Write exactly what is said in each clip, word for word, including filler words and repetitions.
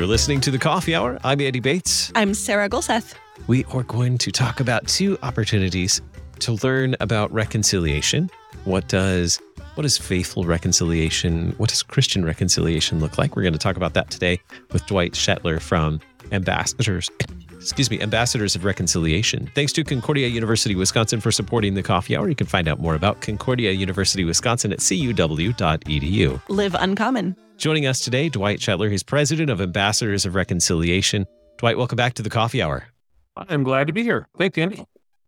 You're listening to The Coffee Hour. I'm Andy Bates. I'm Sarah Gulseth. We are going to talk about two opportunities to learn about reconciliation. What does what is faithful reconciliation? What does Christian reconciliation look like? We're going to talk about that today with Dwight Shetler from Ambassadors, excuse me, Ambassadors of Reconciliation. Thanks to Concordia University, Wisconsin for supporting The Coffee Hour. You can find out more about Concordia University, Wisconsin at c u w dot e d u. Live uncommon. Joining us today, Dwight Shetler. He's president of Ambassadors of Reconciliation. Dwight, welcome back to The Coffee Hour. I'm glad to be here. Thank you, Andy.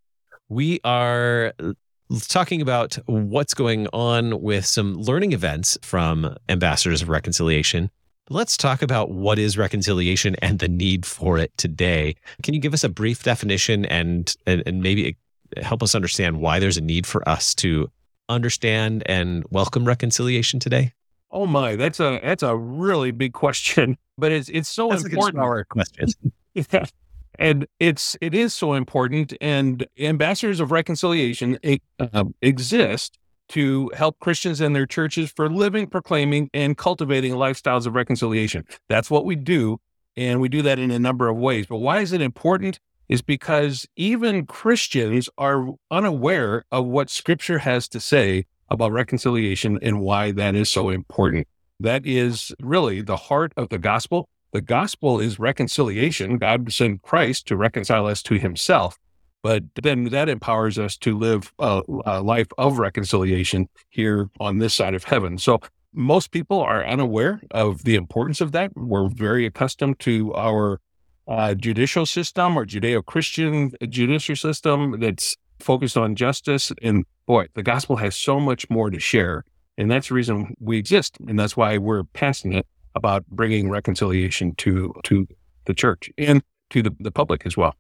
We are talking about what's going on with some learning events from Ambassadors of Reconciliation. Let's talk about what is reconciliation and the need for it today. Can you give us a brief definition and, and, and maybe help us understand why there's a need for us to understand and welcome reconciliation today? Oh my, that's a that's a really big question, but it's it's so that's important. Our question. Yeah. And it's it is so important. And Ambassadors of Reconciliation uh, exist to help Christians and their churches for living, proclaiming, and cultivating lifestyles of reconciliation. That's what we do, and we do that in a number of ways. But why is it important? Is because even Christians are unaware of what Scripture has to say about reconciliation and why that is so important. That is really the heart of the gospel. The gospel is reconciliation. God sent Christ to reconcile us to himself. But then that empowers us to live a, a life of reconciliation here on this side of heaven. So most people are unaware of the importance of that. We're very accustomed to our uh, judicial system or Judeo-Christian judicial system that's focused on justice. And boy, the gospel has so much more to share. And that's the reason we exist. And that's why we're passionate about bringing reconciliation to, to the church and to the, the public as well.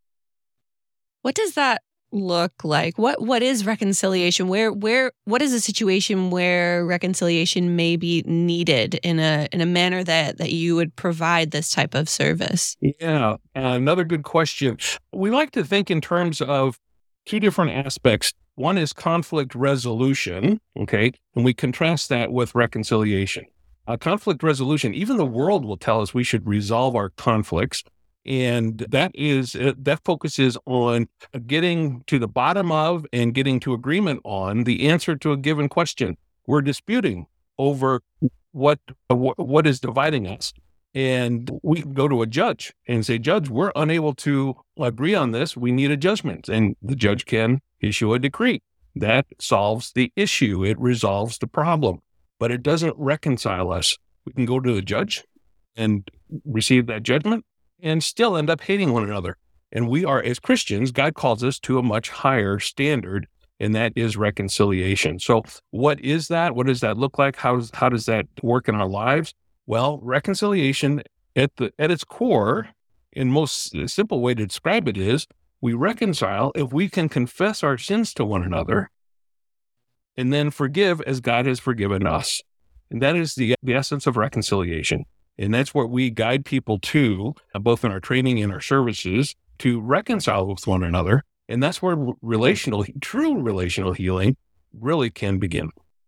What does that look like? What what is reconciliation? Where where what is a situation where reconciliation may be needed in a in a manner that that you would provide this type of service? Yeah, another good question. We like to think in terms of two different aspects. One is conflict resolution, okay, and we contrast that with reconciliation. Uh, conflict resolution, even the world will tell us we should resolve our conflicts. And that is that focuses on getting to the bottom of and getting to agreement on the answer to a given question. We're disputing over what what is dividing us. And we can go to a judge and say, Judge, we're unable to agree on this. We need a judgment. And the judge can issue a decree. That solves the issue. It resolves the problem. But it doesn't reconcile us. We can go to the judge and receive that judgment and still end up hating one another. And we are, as Christians, God calls us to a much higher standard, and that is reconciliation. So what is that? What does that look like? How does, how does that work in our lives? Well, reconciliation at the at its core, in most simple way to describe it is, we reconcile if we can confess our sins to one another and then forgive as God has forgiven us. And that is the, the essence of reconciliation. And that's what we guide people to, both in our training and our services, to reconcile with one another. And that's where relational, true relational healing really can begin.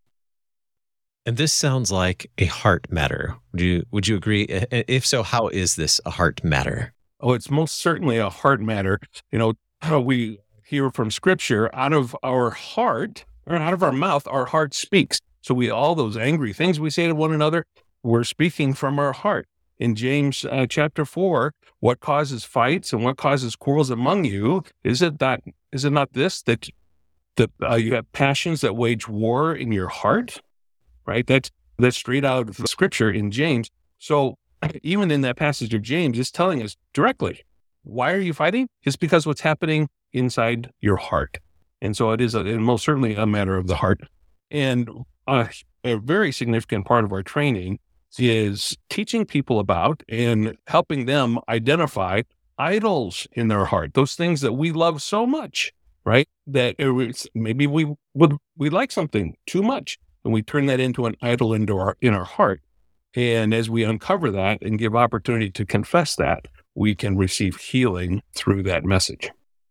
And this sounds like a heart matter. Would you would you agree? If so, how is this a heart matter? Oh, it's most certainly a heart matter. You know, how we hear from Scripture, out of our heart, or out of our mouth, our heart speaks. So we all those angry things we say to one another, we're speaking from our heart. In James uh, chapter four, what causes fights and what causes quarrels among you? Is it that? Is it not this that that uh, you have passions that wage war in your heart? Right. That's that's straight out of the Scripture in James. So even in that passage of James, it's telling us directly, why are you fighting? It's because what's happening inside your heart. And so it is a, and most certainly a matter of the heart. And uh, a very significant part of our training is teaching people about and helping them identify idols in their heart, those things that we love so much, right? That it, maybe we would we like something too much, and we turn that into an idol into our in our heart. And as we uncover that and give opportunity to confess that, we can receive healing through that message.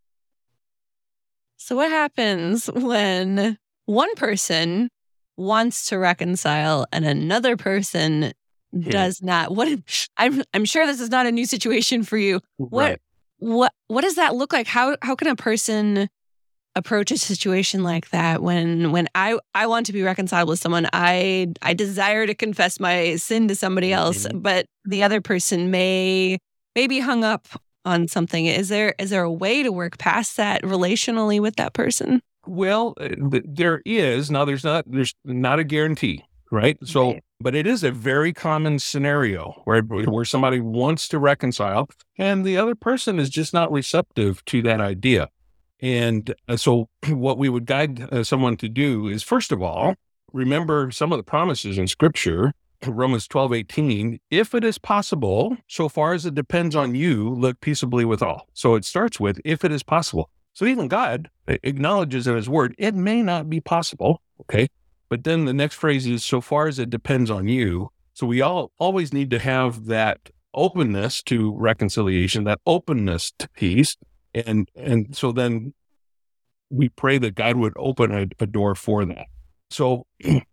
So what happens when one person wants to reconcile and another person does not. What I'm I'm sure this is not a new situation for you. What Right. what what does that look like? How how can a person approach a situation like that when when I I want to be reconciled with someone? I I desire to confess my sin to somebody else, Mhm. but the other person may may be hung up on something. Is there is there a way to work past that relationally with that person? Well, uh, th- there is now. There's not. There's not a guarantee, right? So, Right. but it is a very common scenario where where somebody wants to reconcile, and the other person is just not receptive to that idea. And uh, so, what we would guide uh, someone to do is, first of all, remember some of the promises in Scripture. Romans twelve eighteen. If it is possible, so far as it depends on you, live peaceably with all. So it starts with if it is possible. So even God acknowledges in his word, it may not be possible. Okay. But then the next phrase is so far as it depends on you. So we all always need to have that openness to reconciliation, that openness to peace. And, and so then we pray that God would open a, a door for that. So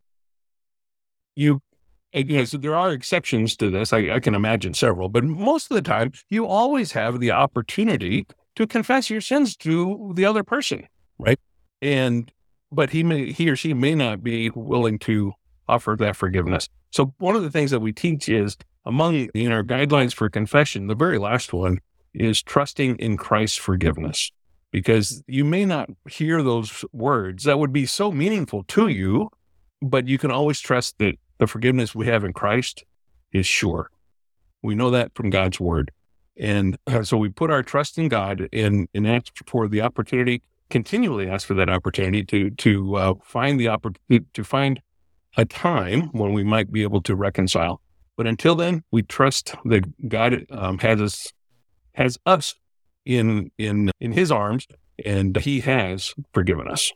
you, again, so there are exceptions to this. I, I can imagine several, but most of the time you always have the opportunity to confess your sins to the other person, right? And but he may he or she may not be willing to offer that forgiveness. So one of the things that we teach is among in our guidelines for confession, the very last one is trusting in Christ's forgiveness. Because you may not hear those words that would be so meaningful to you, but you can always trust that the forgiveness we have in Christ is sure. We know that from God's word. And uh, so we put our trust in God and, and ask for the opportunity, continually ask for that opportunity to to uh, find the opportunity to find a time when we might be able to reconcile. But until then, we trust that God um, has us has us in in in His arms, and He has forgiven us.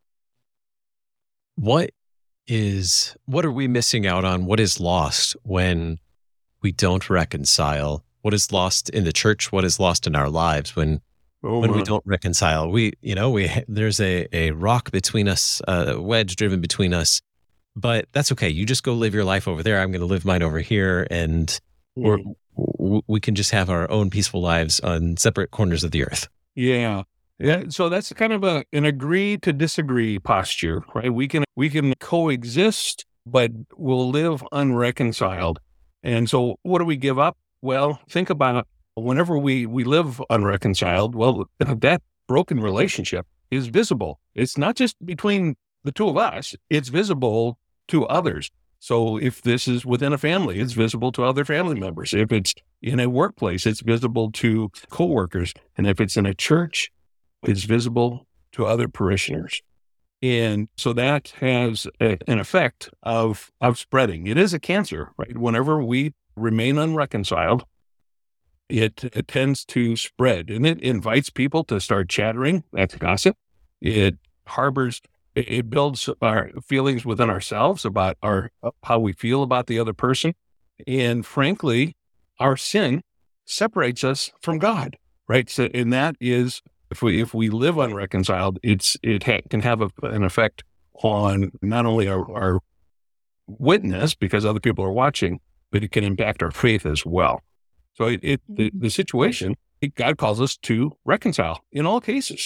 What is what are we missing out on? What is lost when we don't reconcile? What is lost in the church? What is lost in our lives when Oh, when we my. don't reconcile? We, you know, we there's a a rock between us, a wedge driven between us. But that's okay. You just go live your life over there. I'm going to live mine over here, and we're, w- we can just have our own peaceful lives on separate corners of the earth. Yeah. Yeah. So that's kind of a an agree to disagree posture, right? We can we can coexist, but we'll live unreconciled. And so what do we give up? Well, think about whenever we, we live unreconciled, well, that broken relationship is visible. It's not just between the two of us, it's visible to others. So if this is within a family, it's visible to other family members. If it's in a workplace, it's visible to coworkers. And if it's in a church, it's visible to other parishioners. And so that has a, an effect of, of spreading. It is a cancer, right? Whenever we remain unreconciled, it, it tends to spread, and it invites people to start chattering. That's gossip. It harbors, it, it builds our feelings within ourselves about our how we feel about the other person. And frankly, our sin separates us from God, right? So, and that is, if we if we live unreconciled, it's it ha- can have a, an effect on not only our, our witness because other people are watching, but it can impact our faith as well. So it, it the, the situation, it, God calls us to reconcile in all cases.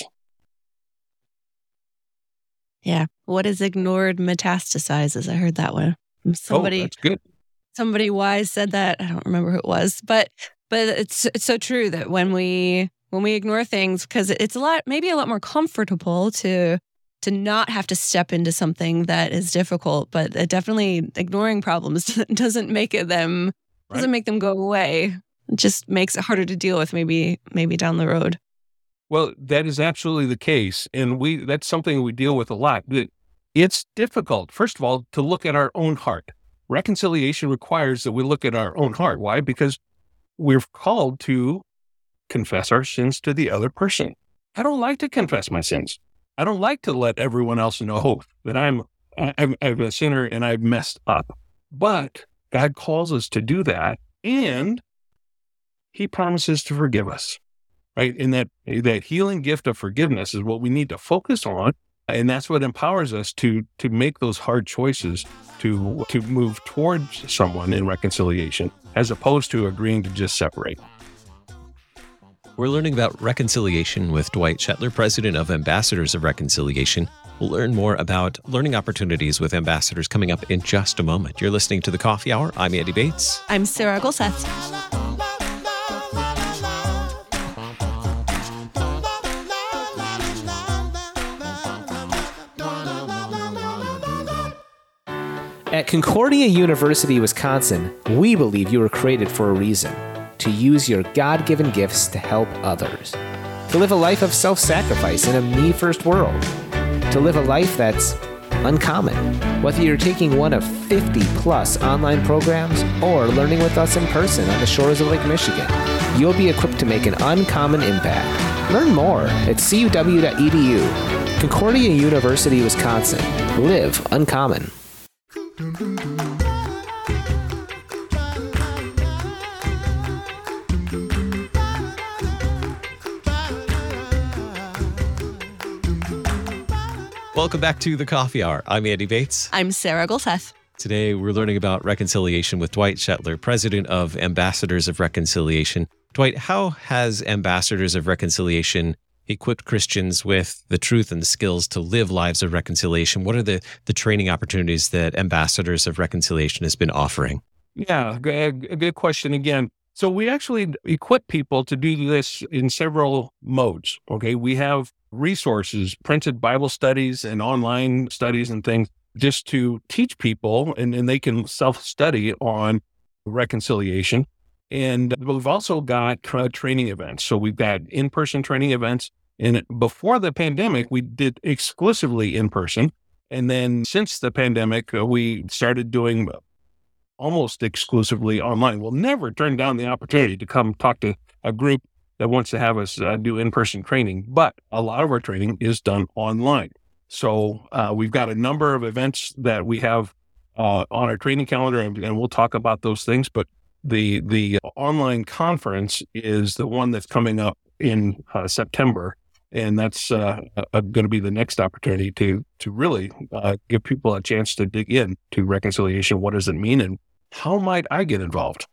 Yeah. What is ignored metastasizes. I heard that one from somebody. Oh, that's good. Somebody wise said that. I don't remember who it was, but but it's it's so true that when we when we ignore things, because it's a lot maybe a lot more comfortable to to not have to step into something that is difficult, but it definitely ignoring problems doesn't make it them doesn't Right. make them go away. It just makes it harder to deal with maybe maybe down the road. Well, that is absolutely the case, and we that's something we deal with a lot. It- It's difficult, first of all, to look at our own heart. Reconciliation requires that we look at our own heart. Why? Because we're called to confess our sins to the other person. I don't like to confess my sins. I don't like to let everyone else know that I'm I'm, I'm a sinner and I've messed up. But God calls us to do that, and He promises to forgive us. Right? And that that healing gift of forgiveness is what we need to focus on And that's what empowers us to to make those hard choices to to move towards someone in reconciliation, as opposed to agreeing to just separate. We're learning about reconciliation with Dwight Shetler, president of Ambassadors of Reconciliation. We'll learn more about learning opportunities with ambassadors coming up in just a moment. You're listening to The Coffee Hour. I'm Andy Bates. I'm Sarah Golseth. At Concordia University, Wisconsin, we believe you were created for a reason: to use your God-given gifts to help others, to live a life of self-sacrifice in a me-first world, to live a life that's uncommon. Whether you're taking one of fifty plus online programs or learning with us in person on the shores of Lake Michigan, you'll be equipped to make an uncommon impact. Learn more at c u w dot e d u. Concordia University, Wisconsin. Live uncommon. Welcome back to The Coffee Hour. I'm Andy Bates. I'm Sarah Golseth. Today, we're learning about reconciliation with Dwight Shetler, president of Ambassadors of Reconciliation. Dwight, how has Ambassadors of Reconciliation equipped Christians with the truth and the skills to live lives of reconciliation? What are the, the training opportunities that Ambassadors of Reconciliation has been offering? Yeah, g- a good question again. So we actually equip people to do this in several modes. Okay, we have resources, printed Bible studies and online studies and things, just to teach people, and, and they can self-study on reconciliation. And we've also got uh, training events. So we've got in-person training events. And before the pandemic, we did exclusively in-person. And then since the pandemic, uh, we started doing almost exclusively online. We'll never turn down the opportunity to come talk to a group that wants to have us uh, do in-person training. But a lot of our training is done online. So uh, we've got a number of events that we have uh, on our training calendar, and, and we'll talk about those things. But the the online conference is the one that's coming up in uh, September. And that's uh, uh, going to be the next opportunity to to really uh, give people a chance to dig in to reconciliation. What does it mean, and how might I get involved?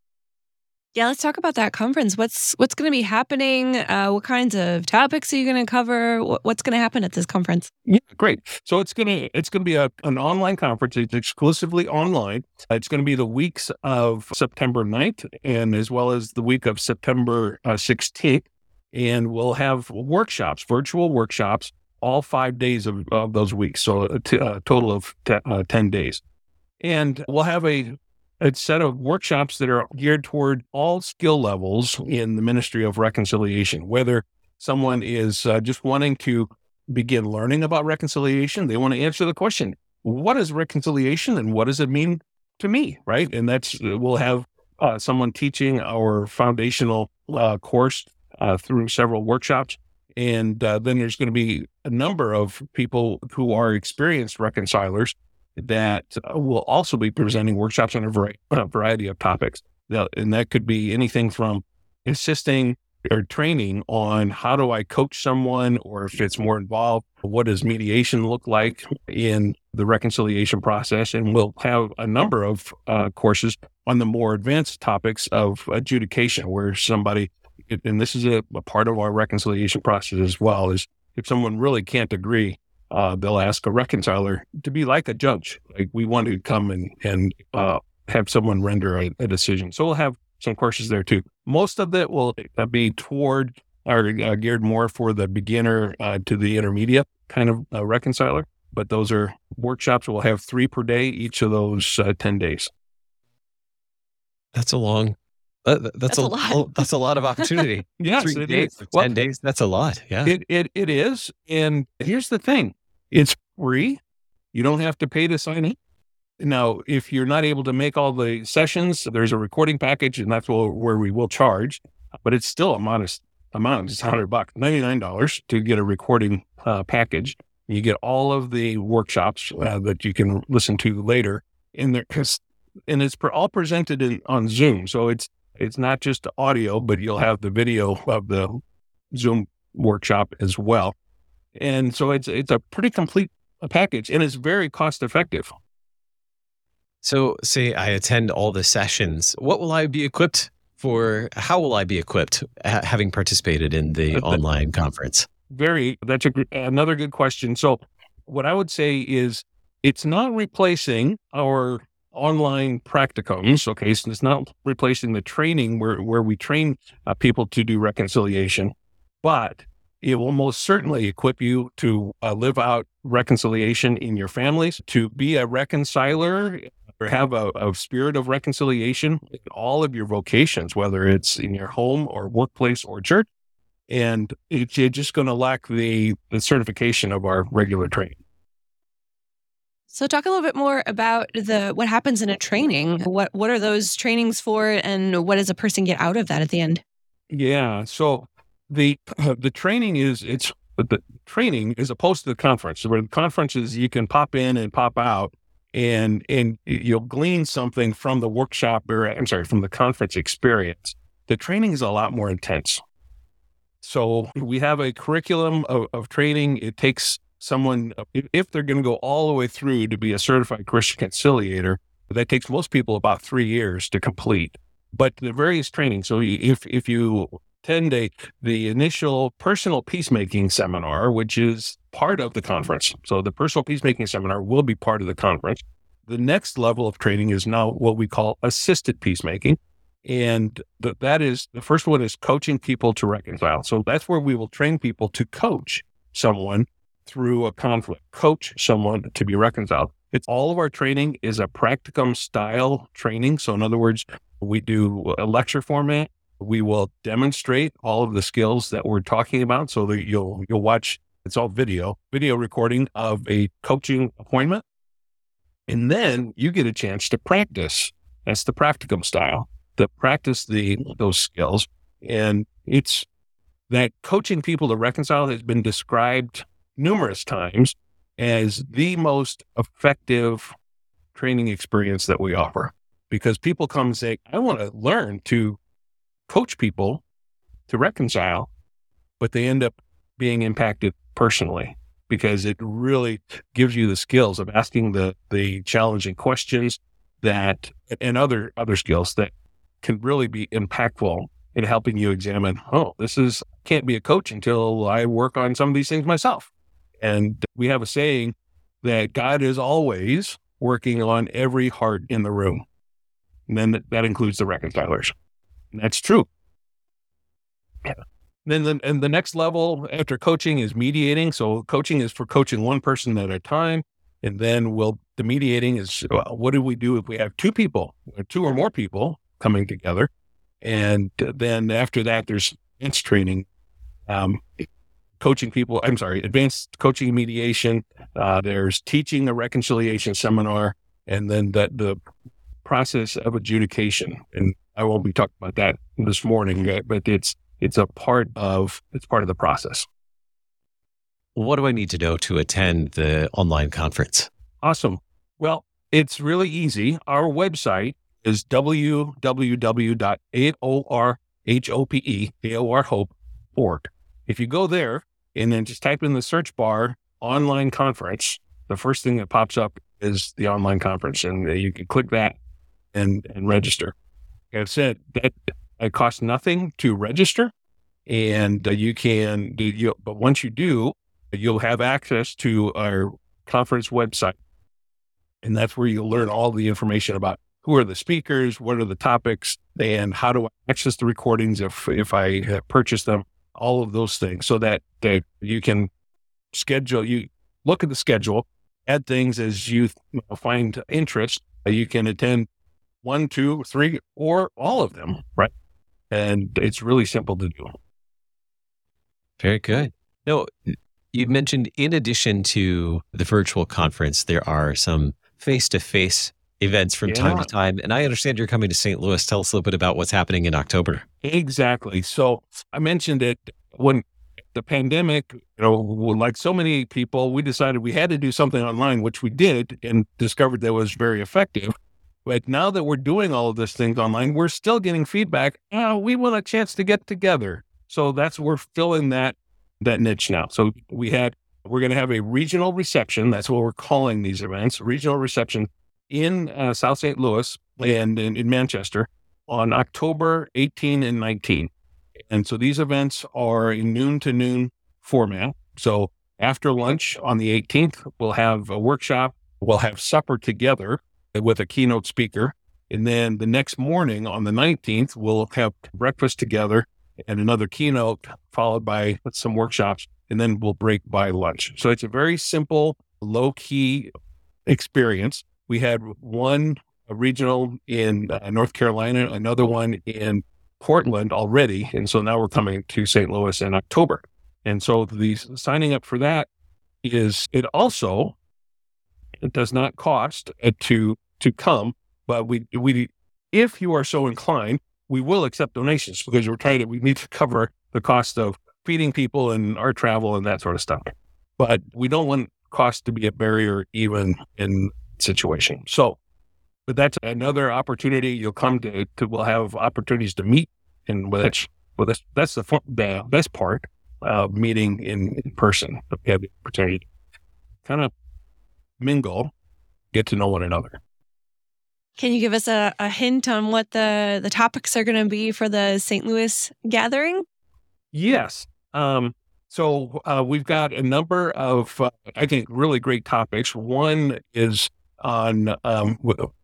Yeah, let's talk about that conference. What's what's going to be happening? Uh, what kinds of topics are you going to cover? What, what's going to happen at this conference? Yeah, great. So it's gonna it's gonna be a, an online conference. It's exclusively online. It's going to be the weeks of September ninth, and as well as the week of September uh, sixteenth. And we'll have workshops, virtual workshops, all five days of, of those weeks. So a, t- a total of te- uh, ten days. And we'll have a, a set of workshops that are geared toward all skill levels in the ministry of reconciliation, whether someone is uh, just wanting to begin learning about reconciliation, they want to answer the question, what is reconciliation and what does it mean to me, right? And that's, we'll have uh, someone teaching our foundational uh, course Uh, through several workshops. And uh, then there's going to be a number of people who are experienced reconcilers that uh, will also be presenting workshops on a, vari- a variety of topics. Now, and that could be anything from assisting or training on how do I coach someone, or if it's more involved, what does mediation look like in the reconciliation process? And we'll have a number of uh, courses on the more advanced topics of adjudication, where somebody, and this is a, a part of our reconciliation process as well, is if someone really can't agree, uh, they'll ask a reconciler to be like a judge. Like, we want to come and, and uh, have someone render a, a decision. So we'll have some courses there too. Most of it will be toward, or uh, geared more for the beginner uh, to the intermediate kind of uh, reconciler. But those are workshops. We'll have three per day, each of those uh, ten days. That's a long Uh, that's, That's a, a lot. oh, that's a lot of opportunity. Yes, Three it days, is. for Well, ten days. That's a lot. Yeah. It, it it is. And here's the thing. It's free. You don't have to pay to sign in. Now, if you're not able to make all the sessions, there's a recording package, and that's where, where we will charge. But it's still a modest amount. It's one hundred bucks, ninety-nine dollars to get a recording uh, package. You get all of the workshops uh, that you can listen to later in there. And it's all presented in, on Zoom. So it's It's not just audio, but you'll have the video of the Zoom workshop as well. And so it's it's a pretty complete package, and it's very cost effective. So say I attend all the sessions, what will I be equipped for? How will I be equipped ha- having participated in the Uh, online conference? Very, that's a, gr- another good question. So what I would say is it's not replacing our online practicums. Okay. So it's not replacing the training where, where we train uh, people to do reconciliation, but it will most certainly equip you to uh, live out reconciliation in your families, to be a reconciler or have a, a spirit of reconciliation in all of your vocations, whether it's in your home or workplace or church. And it, you're just going to lack the, the certification of our regular training. So talk a little bit more about the what happens in a training. What what are those trainings for, and what does a person get out of that at the end? Yeah. So the uh, the training is it's the training is opposed to the conference. Where the conference is you can pop in and pop out, and and you'll glean something from the workshop or I'm sorry from the conference experience. The training is a lot more intense. So we have a curriculum of, of training. It takes someone, if, if they're going to go all the way through to be a certified Christian conciliator, that takes most people about three years to complete. But the various training. So if if you attend a, the initial personal peacemaking seminar, which is part of the conference. So the personal peacemaking seminar will be part of the conference. The next level of training is now what we call assisted peacemaking. And th- that is, the first one is coaching people to reconcile. So that's where we will train people to coach someone through a conflict, coach someone to be reconciled. It's all of our training is a practicum style training. So in other words, we do a lecture format. We will demonstrate all of the skills that we're talking about so that you'll, you'll watch, it's all video, video recording of a coaching appointment. And then you get a chance to practice. That's the practicum style. To practice the those skills. And it's that coaching people to reconcile has been described numerous times as the most effective training experience that we offer, because people come and say, I want to learn to coach people to reconcile, but they end up being impacted personally because it really gives you the skills of asking the the challenging questions that and other other skills that can really be impactful in helping you examine, oh, this is, can't be a coach until I work on some of these things myself. And we have a saying that God is always working on every heart in the room. And then that, that includes the reconcilers. And that's true. Yeah. Then the, and the next level after coaching is mediating. So coaching is for coaching one person at a time. And then we'll, the mediating is, well, what do we do if we have two people, or two or more people coming together? And then after that, there's advanced training, um, coaching people, I'm sorry, advanced coaching and mediation. Uh, there's teaching a reconciliation seminar, and then the, the process of adjudication. And I won't be talking about that this morning, but it's, it's a part of, it's part of the process. What do I need to know to attend the online conference? Awesome. Well, it's really easy. Our website is w w w dot a o r hope, A O R Hope, org. If you go there and then just type in the search bar, online conference, the first thing that pops up is the online conference, and you can click that and, and register. Like I've said, that it costs nothing to register, and uh, you can do, you, but once you do, you'll have access to our conference website, and that's where you'll learn all the information about who are the speakers, what are the topics, and how do I access the recordings if if I have purchased them, all of those things, so that, that you can schedule, you look at the schedule, add things as you find interest. You can attend one, two, three, or all of them, right? And it's really simple to do. Very good. No, you mentioned in addition to the virtual conference, there are some face-to-face events from Yeah. time to time. And I understand you're coming to Saint Louis. Tell us a little bit about what's happening in October. Exactly. So I mentioned it when the pandemic, you know, like so many people, we decided we had to do something online, which we did, and discovered that was very effective. But now that we're doing all of this things online, we're still getting feedback. Oh, we want a chance to get together. So that's, we're filling that, that niche now. So we had We're going to have a regional reception. That's what we're calling these events, regional reception in uh, South Saint Louis and in, in Manchester on October eighteenth and nineteenth. And so these events are in noon to noon format. So after lunch on the eighteenth, we'll have a workshop. We'll have supper together with a keynote speaker. And then the next morning on the nineteenth, we'll have breakfast together and another keynote followed by some workshops. And then we'll break by lunch. So it's a very simple, low-key experience. We had one regional in uh, North Carolina, another one in Portland already. And so now we're coming to Saint Louis in October. And so the signing up for that is, it also, it does not cost uh, to to come, but we we if you are so inclined, we will accept donations because we're trying to, we need to cover the cost of feeding people and our travel and that sort of stuff. But we don't want cost to be a barrier even in situation. So, but that's another opportunity. You'll come to, to we'll have opportunities to meet, and well, that's, well, that's, that's the, fun, the best part of meeting in, in person. We have the opportunity to kind of mingle, get to know one another. Can you give us a, a hint on what the, the topics are going to be for the Saint Louis gathering? Yes. Um, so uh, we've got a number of, uh, I think, really great topics. One is on um,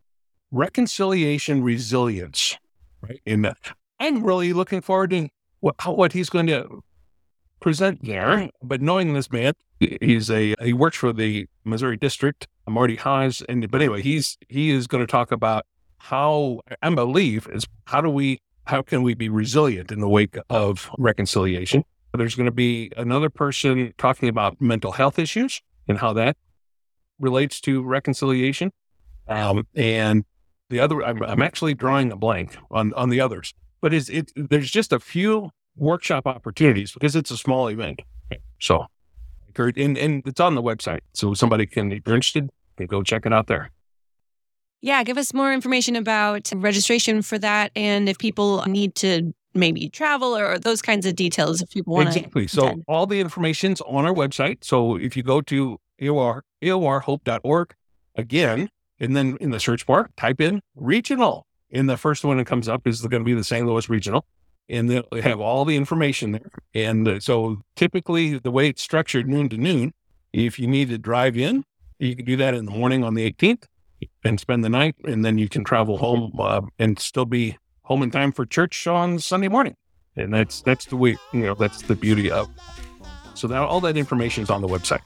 reconciliation resilience, right? And uh, I'm really looking forward to what, how, what he's going to present there. But knowing this man, he's a he works for the Missouri District, Marty Haas, and but anyway, he's he is going to talk about how I believe is how do we how can we be resilient in the wake of reconciliation. There's going to be another person talking about mental health issues and how that relates to reconciliation. Um, and the other, I'm, I'm actually drawing a blank on, on the others, but is it, there's just a few workshop opportunities because it's a small event. So, and, and it's on the website. So somebody can, if you're interested, can go check it out there. Yeah, give us more information about registration for that and if people need to maybe travel or those kinds of details if people want to. Exactly. So attend. All the information's on our website. So if you go to A O R, A O R hope dot org again, and then in the search bar, type in regional. And the first one that comes up is going to be the Saint Louis Regional. And they'll have all the information there. And uh, so typically the way it's structured noon to noon, if you need to drive in, you can do that in the morning on the eighteenth and spend the night. And then you can travel home uh, and still be home in time for church on Sunday morning. And that's, that's the way, you know, that's the beauty of. So that all that information is on the website.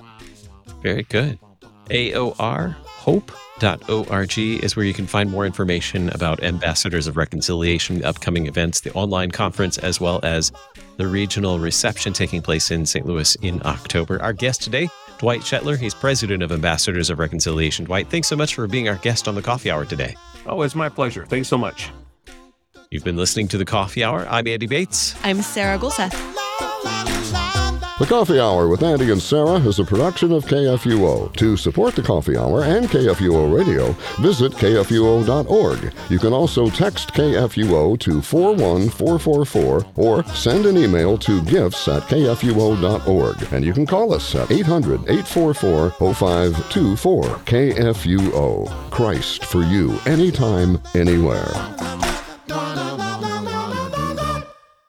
Very good. A O R hope dot org is where you can find more information about Ambassadors of Reconciliation, upcoming events, the online conference, as well as the regional reception taking place in Saint Louis in October. Our guest today, Dwight Shetler. He's president of Ambassadors of Reconciliation. Dwight, thanks so much for being our guest on the Coffee Hour today. Oh, it's my pleasure. Thanks so much. You've been listening to the Coffee Hour. I'm Andy Bates. I'm Sarah Gulseth. The Coffee Hour with Andy and Sarah is a production of K F U O. To support the Coffee Hour and K F U O Radio, visit K F U O dot org. You can also text K F U O to four one four four four or send an email to gifts at K F U O dot org. And you can call us at eight hundred, eight four four, oh five two four. K F U O. Christ for you, anytime, anywhere.